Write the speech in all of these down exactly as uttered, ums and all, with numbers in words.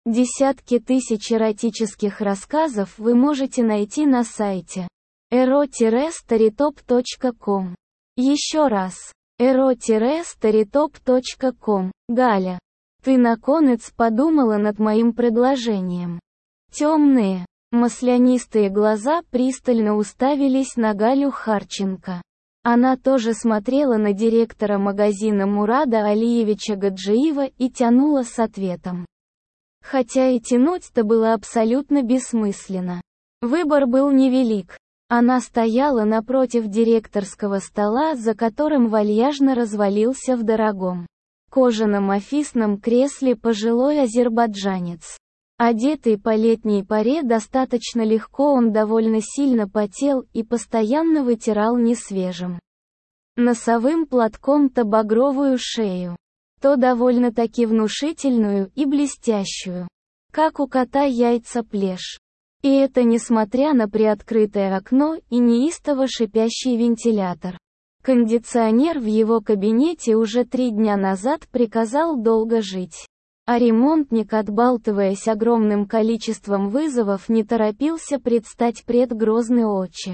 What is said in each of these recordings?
Десятки тысяч эротических рассказов вы можете найти на сайте эро старитоп точка ком. Еще раз. эро старитоп точка ком. Галя. Ты наконец подумала над моим предложением. Темные, маслянистые глаза пристально уставились на Галю Харченко. Она тоже смотрела на директора магазина Мурада Алиевича Гаджиева и тянула с ответом. Хотя и тянуть-то было абсолютно бессмысленно. Выбор был невелик. Она стояла напротив директорского стола, за которым вальяжно развалился в дорогом кожаном офисном кресле пожилой азербайджанец. Одетый по летней паре достаточно легко, он довольно сильно потел и постоянно вытирал несвежим носовым платком то багровую шею, то довольно-таки внушительную и блестящую, как у кота яйца плешь. И это несмотря на приоткрытое окно и неистово шипящий вентилятор. Кондиционер в его кабинете уже три дня назад приказал долго жить. А ремонтник, отбалтываясь огромным количеством вызовов, не торопился предстать пред грозные очи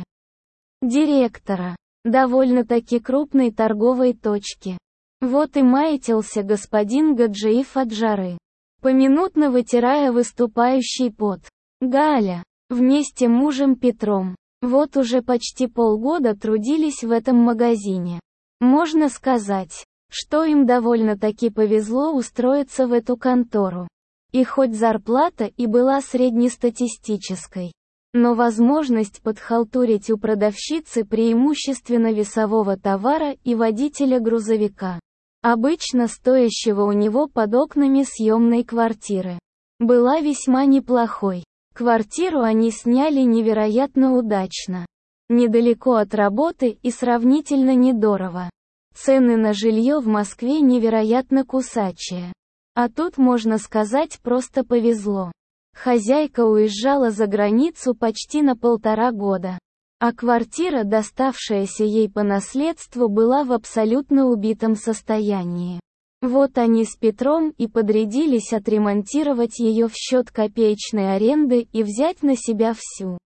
директора довольно-таки крупной торговой точки. Вот и маятился господин Гаджиев от жары, поминутно вытирая выступающий пот. Галя, вместе с мужем Петром, вот уже почти полгода трудились в этом магазине. Можно сказать, что им довольно-таки повезло устроиться в эту контору. И хоть зарплата и была среднестатистической, но возможность подхалтурить у продавщицы преимущественно весового товара и водителя грузовика, обычно стоящего у него под окнами съемной квартиры, была весьма неплохой. Квартиру они сняли невероятно удачно, недалеко от работы и сравнительно недорого. Цены на жилье в Москве невероятно кусачие. А тут, можно сказать, просто повезло. Хозяйка уезжала за границу почти на полтора года. А квартира, доставшаяся ей по наследству, была в абсолютно убитом состоянии. Вот они с Петром и подрядились отремонтировать ее в счет копеечной аренды и взять на себя всю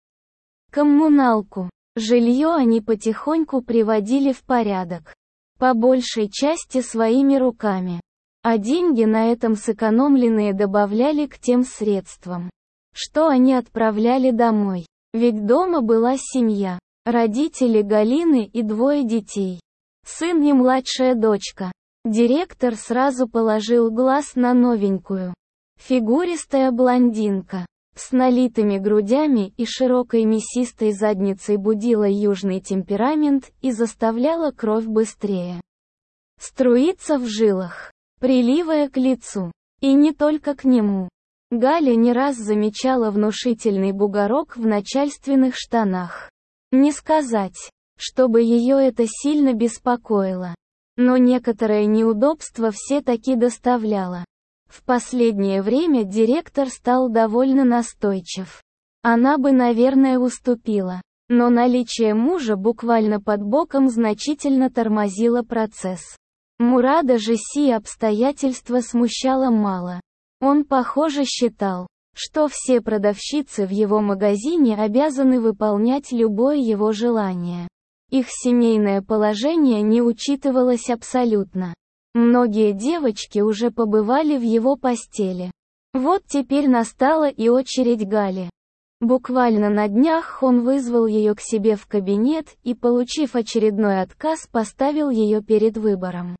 коммуналку. Жилье они потихоньку приводили в порядок, по большей части своими руками. А деньги на этом сэкономленные добавляли к тем средствам, что они отправляли домой. Ведь дома была семья, родители Галины и двое детей. Сын и младшая дочка. Директор сразу положил глаз на новенькую. Фигуристая блондинка, с налитыми грудями и широкой мясистой задницей, будила южный темперамент и заставляла кровь быстрее струиться в жилах, приливая к лицу. И не только к нему. Галя не раз замечала внушительный бугорок в начальственных штанах. Не сказать, чтобы ее это сильно беспокоило. Но некоторое неудобство все-таки доставляло. В последнее время директор стал довольно настойчив. Она бы, наверное, уступила, но наличие мужа буквально под боком значительно тормозило процесс. Мурада же сие обстоятельства смущало мало. Он, похоже, считал, что все продавщицы в его магазине обязаны выполнять любое его желание. Их семейное положение не учитывалось абсолютно. Многие девочки уже побывали в его постели. Вот теперь настала и очередь Гали. Буквально на днях он вызвал ее к себе в кабинет и, получив очередной отказ, поставил ее перед выбором.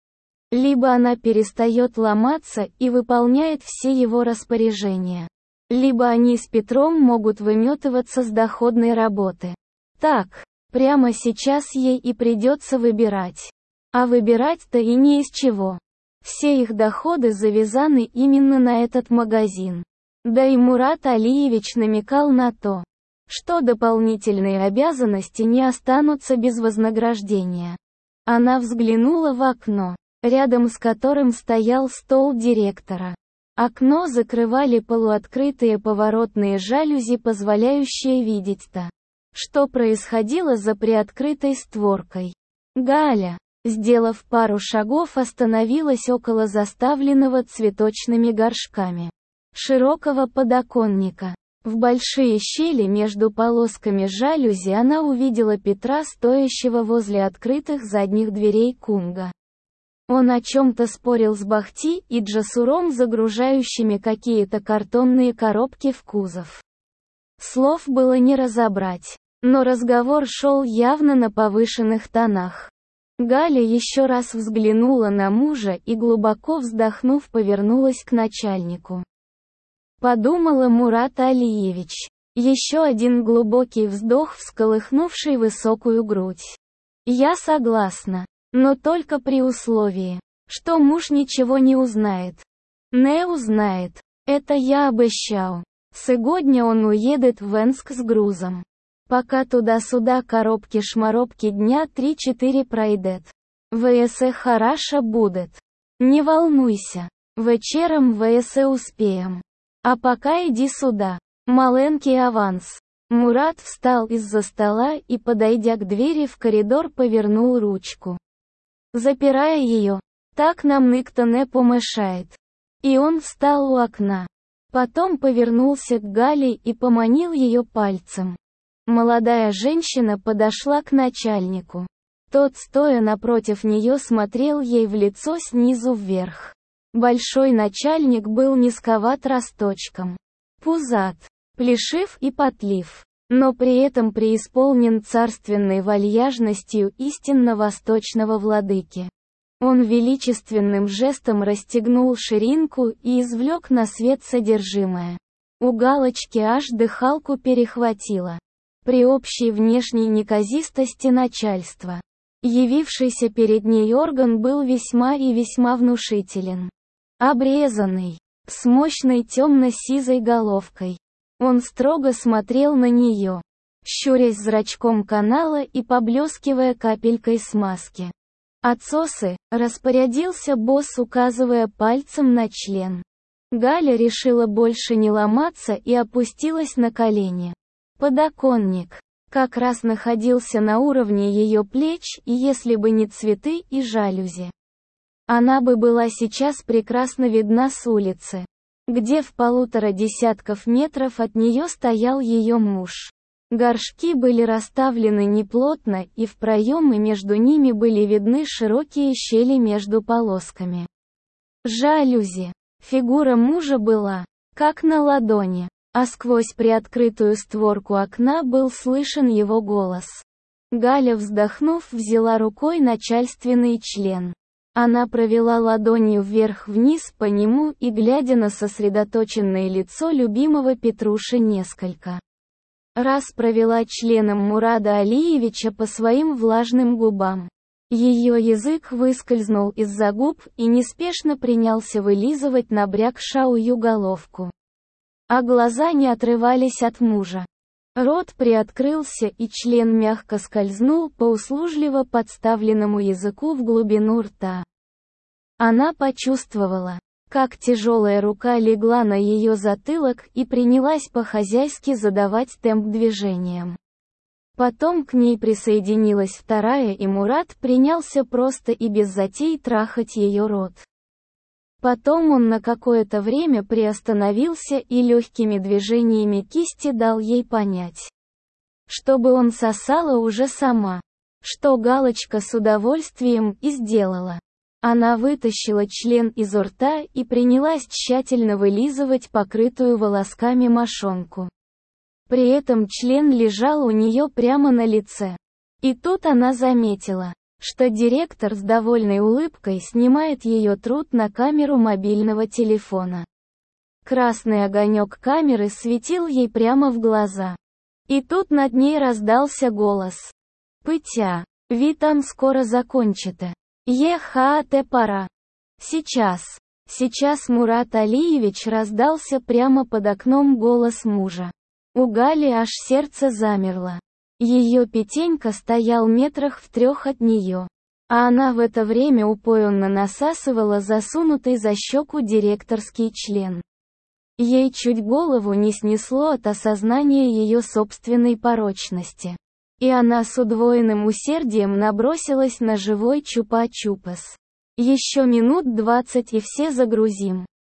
Либо она перестает ломаться и выполняет все его распоряжения, либо они с Петром могут выметываться с доходной работы. Так, прямо сейчас ей и придется выбирать. А выбирать-то и не из чего. Все их доходы завязаны именно на этот магазин. Да и Мурат Алиевич намекал на то, что дополнительные обязанности не останутся без вознаграждения. Она взглянула в окно, рядом с которым стоял стол директора. Окно закрывали полуоткрытые поворотные жалюзи, позволяющие видеть то, что происходило за приоткрытой створкой. Галя, сделав пару шагов, остановилась около заставленного цветочными горшками широкого подоконника. В большие щели между полосками жалюзи она увидела Петра, стоящего возле открытых задних дверей Кунга. Он о чем-то спорил с Бахти и Джасуром, загружающими какие-то картонные коробки в кузов. Слов было не разобрать, но разговор шел явно на повышенных тонах. Галя еще раз взглянула на мужа и, глубоко вздохнув, повернулась к начальнику. Подумала Мурат Алиевич. Еще один глубокий вздох, всколыхнувший высокую грудь. Я согласна, но только при условии, что муж ничего не узнает. Не узнает. Это я обещал. Сегодня он уедет в Энск с грузом. Пока туда-сюда коробки-шморобки дня три-четыре пройдет. ВСЭ хорошо будет. Не волнуйся. Вечером ВСЭ успеем. А пока иди сюда. Маленький аванс. Мурат встал из-за стола и, подойдя к двери в коридор, повернул ручку, запирая ее. Так нам никто не помешает. И он встал у окна. Потом повернулся к Гале и поманил ее пальцем. Молодая женщина подошла к начальнику. Тот, стоя напротив нее, смотрел ей в лицо снизу вверх. Большой начальник был низковат росточком, пузат, плешив и потлив, но при этом преисполнен царственной вальяжностью истинно восточного владыки. Он величественным жестом расстегнул ширинку и извлек на свет содержимое. У Галочки аж дыхалку перехватило. При общей внешней неказистости начальства, явившийся перед ней орган был весьма и весьма внушителен. Обрезанный, с мощной темно-сизой головкой. Он строго смотрел на нее, щурясь зрачком канала и поблескивая капелькой смазки. «Отсосы», — распорядился босс, указывая пальцем на член. Галя решила больше не ломаться и опустилась на колени. Подоконник как раз находился на уровне ее плеч, и если бы не цветы и жалюзи, она бы была сейчас прекрасно видна с улицы, где в полутора десятков метров от нее стоял ее муж. Горшки были расставлены неплотно, и в проемы между ними были видны широкие щели между полосками жалюзи. Фигура мужа была как на ладони, а сквозь приоткрытую створку окна был слышен его голос. Галя, вздохнув, взяла рукой начальственный член. Она провела ладонью вверх-вниз по нему и, глядя на сосредоточенное лицо любимого Петруши, несколько раз провела членом Мурада Алиевича по своим влажным губам. Ее язык выскользнул из-за губ и неспешно принялся вылизывать набрякшую головку. А глаза не отрывались от мужа. Рот приоткрылся, и член мягко скользнул по услужливо подставленному языку в глубину рта. Она почувствовала, как тяжелая рука легла на ее затылок и принялась по-хозяйски задавать темп движениям. Потом к ней присоединилась вторая, и Мурат принялся просто и без затей трахать ее рот. Потом он на какое-то время приостановился и легкими движениями кисти дал ей понять, чтобы он сосала уже сама, что Галочка с удовольствием и сделала. Она вытащила член изо рта и принялась тщательно вылизывать покрытую волосками мошонку. При этом член лежал у нее прямо на лице. И тут она заметила, что директор с довольной улыбкой снимает ее труд на камеру мобильного телефона. Красный огонек камеры светил ей прямо в глаза. И тут над ней раздался голос. «Пытя, ви там скоро закончите. Е-ха-те пора. Сейчас». Сейчас Мурат Алиевич, раздался прямо под окном голос мужа. У Гали аж сердце замерло. Ее Петенька стоял метрах в трех от нее, а она в это время упоенно насасывала засунутый за щеку директорский член. Ей чуть голову не снесло от осознания ее собственной порочности. И она с удвоенным усердием набросилась на живой чупа-чупас. Еще минут двадцать и все загрузим.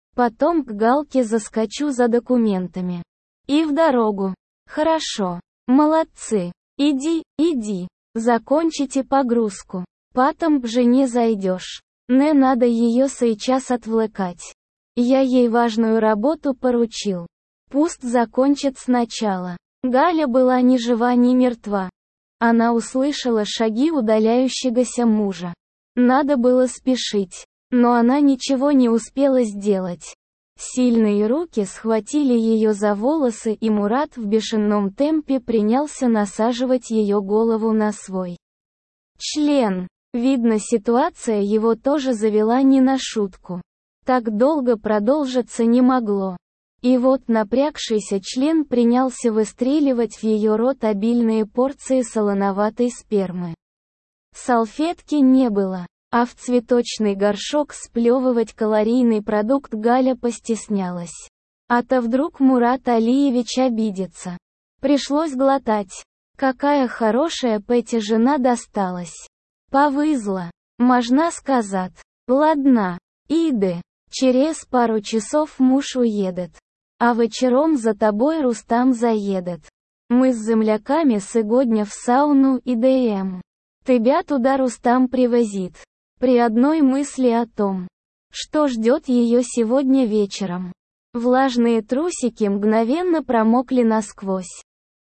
Потом к Галке заскочу за документами. И в дорогу. Хорошо. Молодцы. Иди, иди. Закончите погрузку. Потом к жене зайдешь. Не надо ее сейчас отвлекать. Я ей важную работу поручил. Пусть закончит сначала. Галя была ни жива, ни мертва. Она услышала шаги удаляющегося мужа. Надо было спешить. Но она ничего не успела сделать. Сильные руки схватили ее за волосы, и Мурат в бешеном темпе принялся насаживать ее голову на свой член. Видно, ситуация его тоже завела не на шутку. Так долго продолжиться не могло. И вот напрягшийся член принялся выстреливать в ее рот обильные порции солоноватой спермы. Салфетки не было, а в цветочный горшок сплевывать калорийный продукт Галя постеснялась. А то вдруг Мурат Алиевич обидится. Пришлось глотать. Какая хорошая Петя жена досталась. Повызла. Можно сказать. Ладно. Иди. Через пару часов муж уедет. А вечером за тобой Рустам заедет. Мы с земляками сегодня в сауну идем. Тебя туда Рустам привозит. При одной мысли о том, что ждет ее сегодня вечером. Влажные трусики мгновенно промокли насквозь.